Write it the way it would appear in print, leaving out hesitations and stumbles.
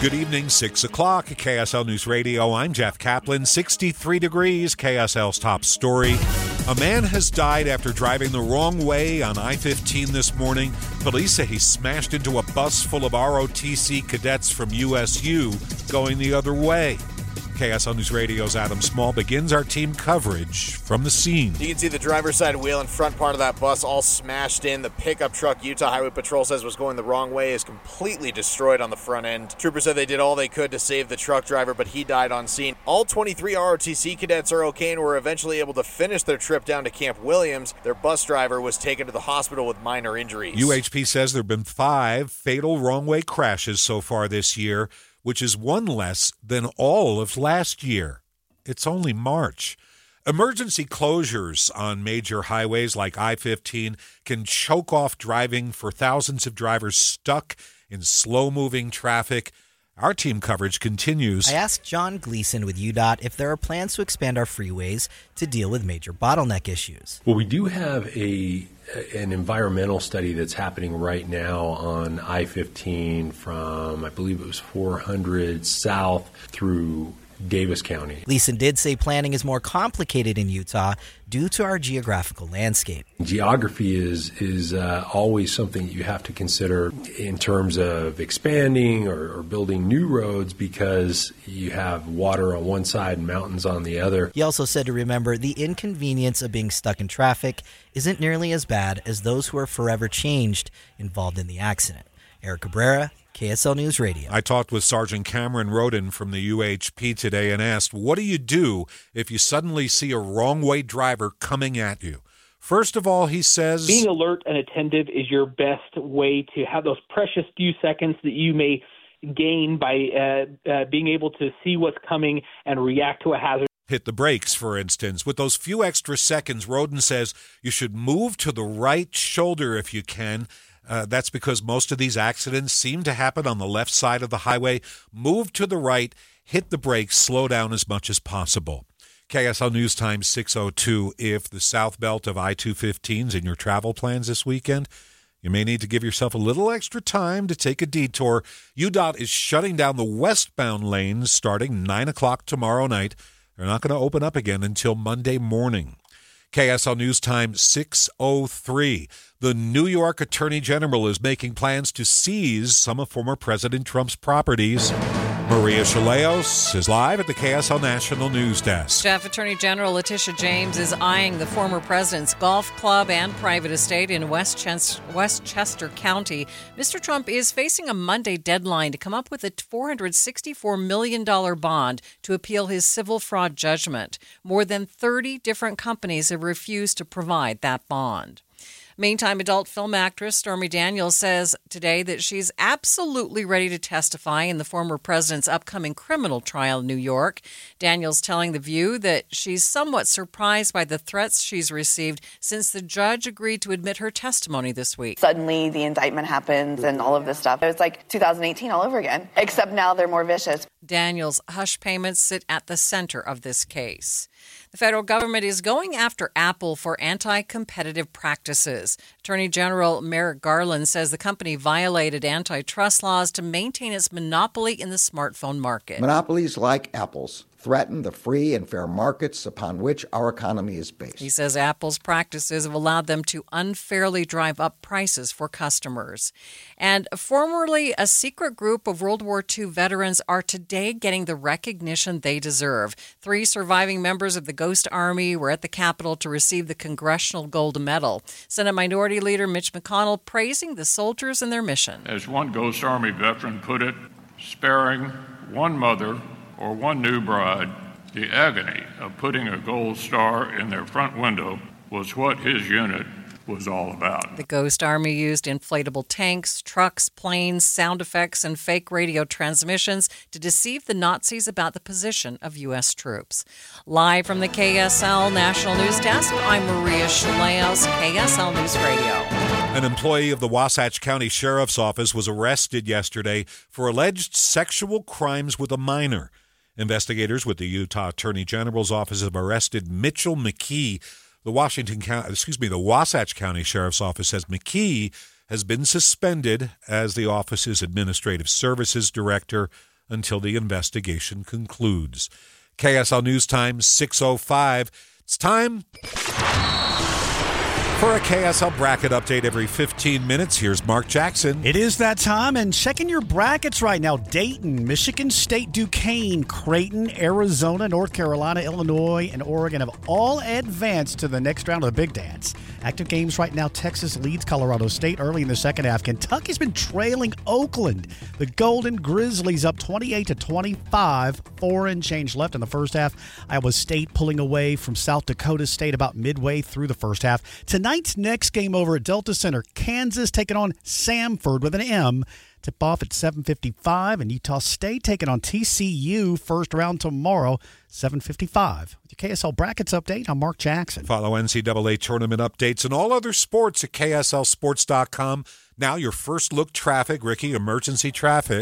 Good evening, 6 o'clock, KSL News Radio. I'm Jeff Kaplan, 63 degrees, KSL's top story. A man has died after driving the wrong way on I-15 this morning. Police say he smashed into a bus full of ROTC cadets from USU going the other way. KSL News Radio's Adam Small begins our team coverage from the scene. You can see the driver's side wheel and front part of that bus all smashed in. The pickup truck Utah Highway Patrol says was going the wrong way is completely destroyed on the front end. Troopers said they did all they could to save the truck driver, but he died on scene. All 23 ROTC cadets are okay and were eventually able to finish their trip down to Camp Williams. Their bus driver was taken to the hospital with minor injuries. UHP says there have been 5 fatal wrong-way crashes so far this year, which is one less than all of last year. It's only March. Emergency closures on major highways like I-15 can choke off driving for thousands of drivers stuck in slow-moving traffic. Our team coverage continues. I asked John Gleason with UDOT if there are plans to expand our freeways to deal with major bottleneck issues. Well, we do have an environmental study that's happening right now on I-15 from, I believe it was 400 south through Davis County. Gleason did say planning is more complicated in Utah due to our geographical landscape. Geography is always something that you have to consider in terms of expanding or building new roads because you have water on one side and mountains on the other. He also said to remember the inconvenience of being stuck in traffic isn't nearly as bad as those who are forever changed involved in the accident. Eric Cabrera, KSL News Radio. I talked with Sergeant Cameron Roden from the UHP today and asked, what do you do if you suddenly see a wrong-way driver coming at you? First of all, he says, being alert and attentive is your best way to have those precious few seconds that you may gain by being able to see what's coming and react to a hazard. Hit the brakes, for instance. With those few extra seconds, Roden says you should move to the right shoulder if you can. That's because most of these accidents seem to happen on the left side of the highway. Move to the right, hit the brakes, slow down as much as possible. KSL News Time 6:02. If the south belt of I-215 is in your travel plans this weekend, you may need to give yourself a little extra time to take a detour. UDOT is shutting down the westbound lanes starting 9 o'clock tomorrow night. They're not going to open up again until Monday morning. KSL News Time 6:03. The New York Attorney General is making plans to seize some of former President Trump's properties. Maria Chaleos is live at the KSL National News Desk. Jeff, Attorney General Letitia James is eyeing the former president's golf club and private estate in Westchester County. Mr. Trump is facing a Monday deadline to come up with a $464 million bond to appeal his civil fraud judgment. More than 30 different companies have refused to provide that bond. Meantime, adult film actress Stormy Daniels says today that she's absolutely ready to testify in the former president's upcoming criminal trial in New York. Daniels telling The View that she's somewhat surprised by the threats she's received since the judge agreed to admit her testimony this week. Suddenly the indictment happens and all of this stuff. It's like 2018 all over again, except now they're more vicious. Daniels' hush payments sit at the center of this case. The federal government is going after Apple for anti-competitive practices. Attorney General Merrick Garland says the company violated antitrust laws to maintain its monopoly in the smartphone market. Monopolies like Apple's threaten the free and fair markets upon which our economy is based. He says Apple's practices have allowed them to unfairly drive up prices for customers. And formerly a secret group of World War II veterans are today getting the recognition they deserve. 3 surviving members of the Ghost Army were at the Capitol to receive the Congressional Gold Medal. Senate Minority Leader Mitch McConnell praising the soldiers and their mission. As one Ghost Army veteran put it, sparing one mother or one new bride, the agony of putting a gold star in their front window was what his unit was all about. The Ghost Army used inflatable tanks, trucks, planes, sound effects, and fake radio transmissions to deceive the Nazis about the position of U.S. troops. Live from the KSL National News Desk, I'm Maria Chaleos, KSL News Radio. An employee of the Wasatch County Sheriff's Office was arrested yesterday for alleged sexual crimes with a minor. Investigators with the Utah Attorney General's Office have arrested Mitchell McKee. The Wasatch County Sheriff's Office says McKee has been suspended as the office's administrative services director until the investigation concludes. KSL News Time, 6:05. It's time for a KSL bracket update every 15 minutes. Here's Mark Jackson. It is that time, and checking your brackets right now. Dayton, Michigan State, Duquesne, Creighton, Arizona, North Carolina, Illinois, and Oregon have all advanced to the next round of the Big Dance. Active games right now, Texas leads Colorado State early in the second half. Kentucky's been trailing Oakland. The Golden Grizzlies up 28-25, 4 and change left in the first half. Iowa State pulling away from South Dakota State about midway through the first half. Tonight's next game over at Delta Center, Kansas taking on Samford with an M. Tip off at 7:55, and Utah State taking on TCU. First round tomorrow, 7:55. With your KSL Brackets update, I'm Mark Jackson. Follow NCAA tournament updates and all other sports at KSLSports.com. Now your first look traffic. Ricky, emergency traffic.